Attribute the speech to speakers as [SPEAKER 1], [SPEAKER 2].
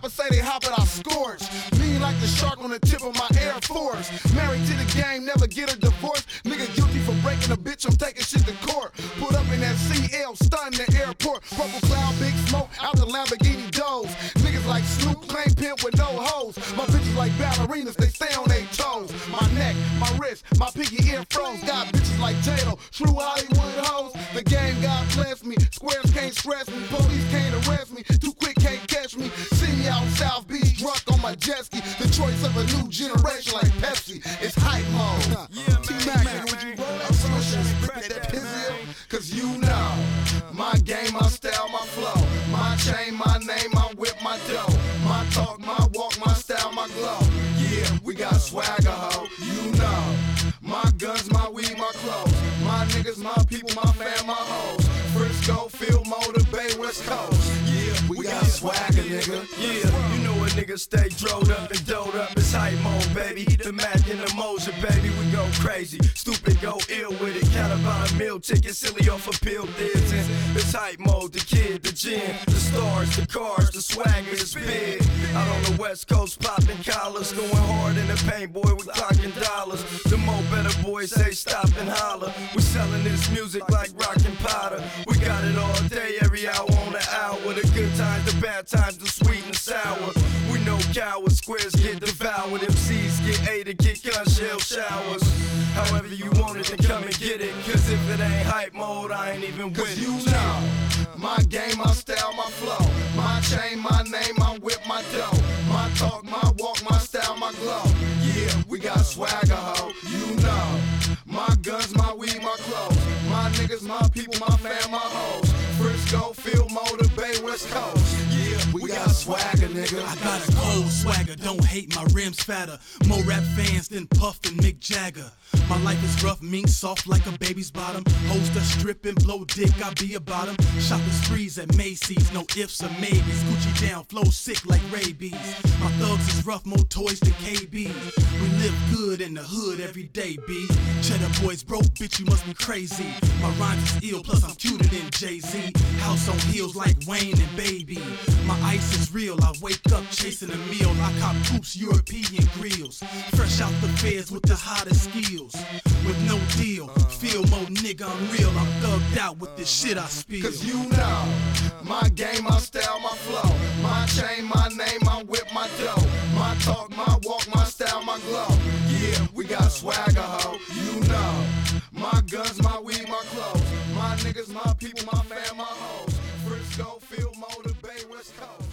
[SPEAKER 1] Rappers say they hot, but I scorch. Lean like the shark on the tip of my Air Force. Married to the game, never get a divorce. Nigga guilty for breaking a bitch, I'm taking shit to court. Put up in that CL, stun the airport. Purple cloud, big smoke, out the Lamborghini doors. Niggas like Snoop, claim pimp with no hoes. My bitches like ballerinas, they stay on their toes. My neck, my wrist, my pinky ear froze. Got bitches like J-Lo, true Hollywood hoes. The game, God bless me. Squares can't stress me, police can't arrest me. Too quick can't catch me. See me out South Beach, drunk on my jet ski. The choice of a new generation like Pepsi. It's hype mode. T-Mac, nigga, would you roll that some shit? Spit that Pizio? Cause you know my game, my style, my flow. My chain, my name, my whip, my dough. My talk, my walk, my style, my glow. Yeah, we got swagger, ho. You know my guns, my weed, my clothes. My niggas, my people, my fam, my hoes. Frisco, Field, Motor Bay, West Coast. Yeah, we got swagger, nigga.
[SPEAKER 2] Yeah, you know a nigga stay drove up and doed up. It's hype mode, baby. The Mac and the Moser, baby. We go crazy, stupid, go ill with it. Count about a meal ticket, silly off a pill this. It's hype mode, the kid, the gin, the stars, the cars, the swagger is big. Out on the West Coast, popping collars, going hard in the paint, boy. We clocking dollars. The Mo Better boys say stop and holler. We selling this music like rockin' Potter. We got it all day, every hour on the hour. The good times, the bad times, the sweet and sour. We know cowards, squares get devoured. MCs get A to get gun shell showers. However you want it, then come and get it. Cause if it ain't hype mode, I ain't even with it.
[SPEAKER 1] You know my game, my style, my flow. My chain, my name, my whip, my dough. My talk, my walk, my style, my glow. Yeah, we got swagger, ho. You know my guns, my weed, my clothes. My niggas, my people, my fam, my hoes. Frisco, Field, Motor Bay, West Coast. Yeah, we got swagger, nigga.
[SPEAKER 3] I got a cold swagger, don't hate my rims fatter. More rap fans than Puff and Mick Jagger. My life is rough, mink soft like a baby's bottom. Hoes that strip and blow dick, I be about 'em. Shopping sprees at Macy's, no ifs or maybes. Gucci down, flow sick like rabies. My thugs is rough, more toys than KB. We live good in the hood every day, B. Cheddar boys broke, bitch, you must be crazy. My rhymes is ill, plus I'm cuter than Jay-Z. House on heels like Wayne and Baby. My ice is real, I wake up chasing a meal. I cop coops, European grills. Fresh out the feds with the hottest skills. With no deal, feel more nigga, I'm real. I'm thugged out with this shit I spill.
[SPEAKER 1] Cause you know my game, my style, my flow. My chain, my name, my whip, my dough. My talk, my walk, my style, my glow. Yeah, we got swagger, ho. You know my guns, my weed, my clothes. My niggas, my people, my fam, my hoes. Frisco, Field, Motor Bay, West Coast.